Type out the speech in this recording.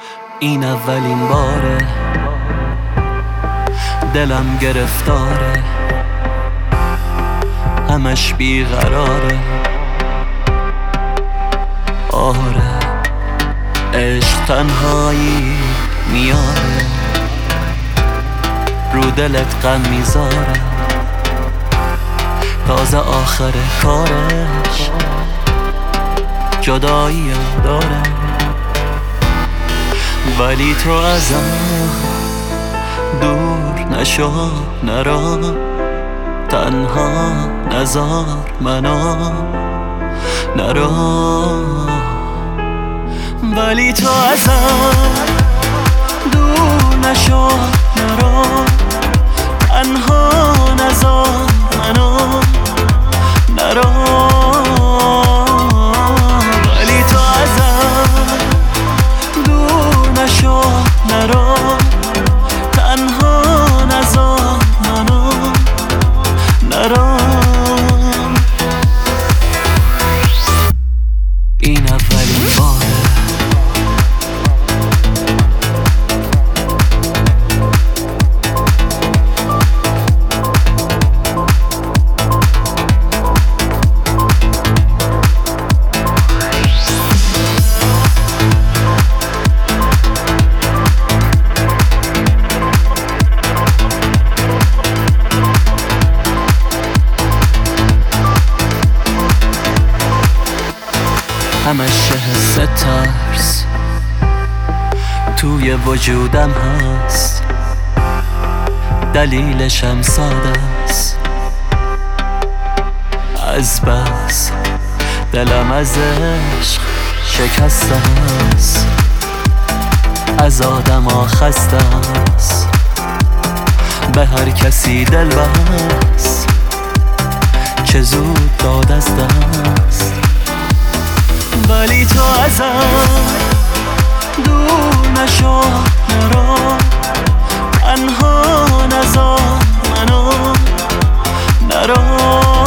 این اولین باره دلم گرفتاره، همش بیقراره. آره عشق تنهایی میاره، رو دلت غم میذاره، تازه آخر کارش جدایی داره. ولی تو ازم دور نشو، نرو تنها نذار منو، نرو. ولی تو ازم دور نشو، نرو تنها نذار منو، نرو. ولی تو ازم دور نشو، نرو تنها نذار منو، نرو. این اولین باره همش حس ترس توی وجودم هست، دلیلشم ساده است. از بس دلم از عشق شکسته است، از آدم ها خسته است، به هر کسی دل بست چه زود داد از دست. ولی تو ازم دور نشو، نرو تنها نذار منو، نرو.